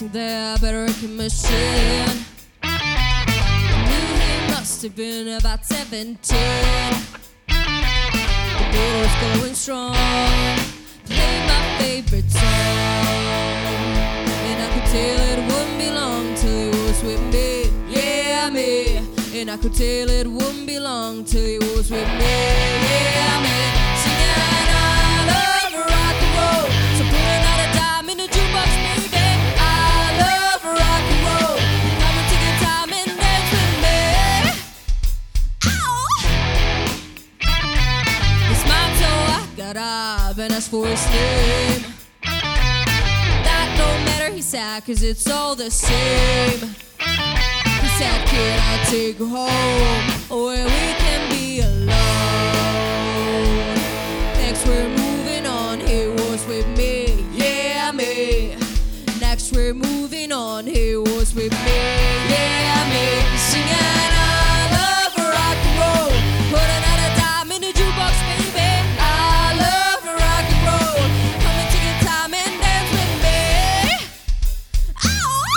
racing there, but a wrecking machine. I knew he must have been about 17. The beat was going strong, played my favorite song, and I could tell it wouldn't be long till he was with me, yeah me. And I could tell it wouldn't be long till he was with me, yeah me. Singing I love rock and roll, so put another dime in the jukebox, baby. I love rock and roll, come and take your time and dance with me. Ow! He smiled so I got up and asked for his name. That don't matter, he said, 'cause it's all the same. He said, can I take you home where we can be alone? Next we're moving on, he was with me, yeah me. Next we're moving on, he was with me, yeah me. Singing I love rock and roll, put another dime in the jukebox, baby. I love rock and roll, come and take your time and dance with me. Ow!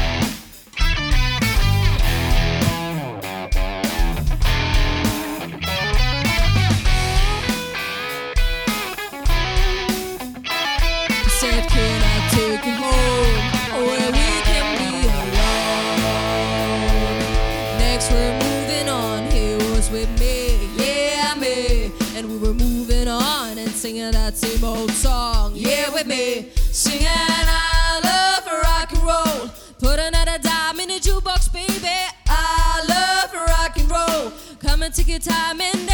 Said, can I take you home where we can be alone? Next we're moving on, he was with me, yeah me. And we were moving on and singing that same old song, yeah with me. Singing I love rock and roll, put another dime in the jukebox, baby. I love rock and roll, come and take your time and